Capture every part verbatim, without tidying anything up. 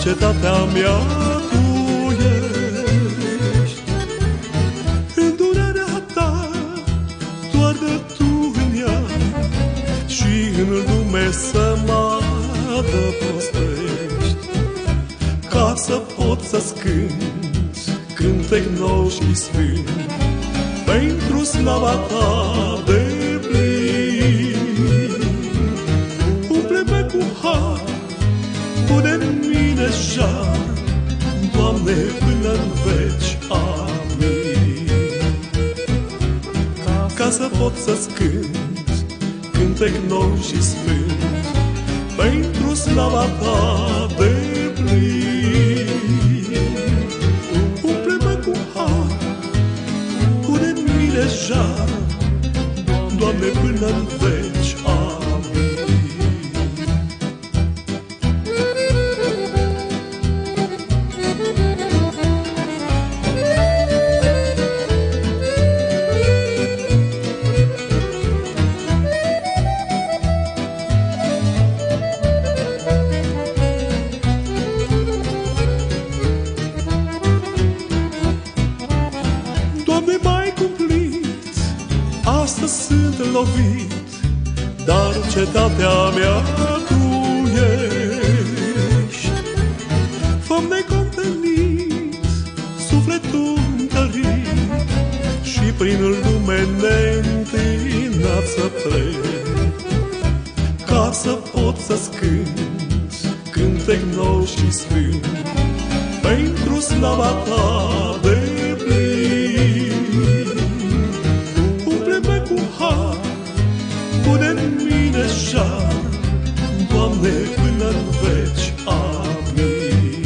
cetatea mea Tu ești. În durerea ta doar de Tu în ea și în lume să mă adăpostești, ca să pot să-ți cânt cântec nou și sfânt pentru slava Ta de plin. Umple-mă cu har, pune-n mine jar, Doamne, până-n veci, amin. Ca să pot să-ți cânt cântec nou și sfânt pentru slava Ta de plin. Umple-mă cu har, pune-n mine jar, Doamne, până-n veci, amin. Doamne, m-ai cumplit, astăzi sunt lovit, dar cetatea mea Tu ești. Fă-mi necontenit, sufletul întărit și prin lume neîntinat să plec, ca să pot să-ți cânt cântec nou și sfânt pentru slava Ta de plin. Umple-mă cu har, pune-n mine jar, Doamne, până-n veci, amin.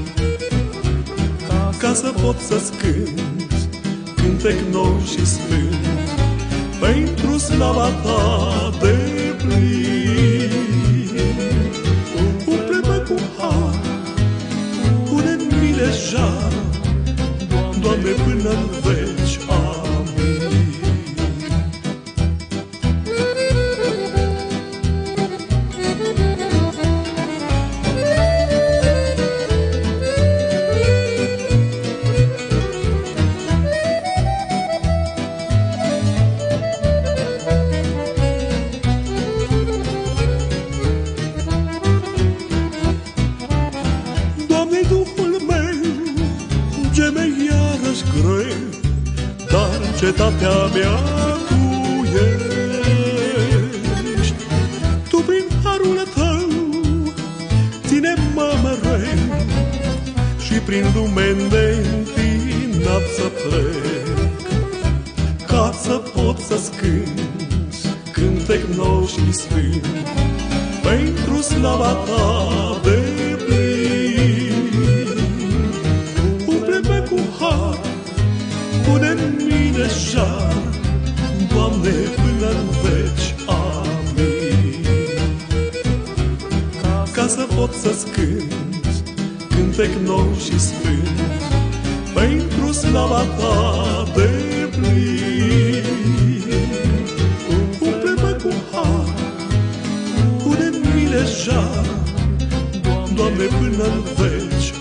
Ca să pot să-ți cânt cântec nou și sfânt pentru slava Ta de plin. Umple-mă cu har, pune-n mine jar, Doamne, până-n veci, amin. Doamne, Duhul meu geme iarăși greu, dar cetatea mea Tu ești. Tu prin harul Tău ține-mă mereu și prin lume neîntinat să plec, ca să pot să-ți cânt cântec nou și sfânt pentru slava Ta de plin. Umple-mă cu har, pune-n mine jar, Doamne, până-n veci, amin. Ca să pot să-ți cânt cântec nou și sfânt pentru slava Ta de plin. Umple-mă cu har, pune-n mine jar, Doamne, până-n veci,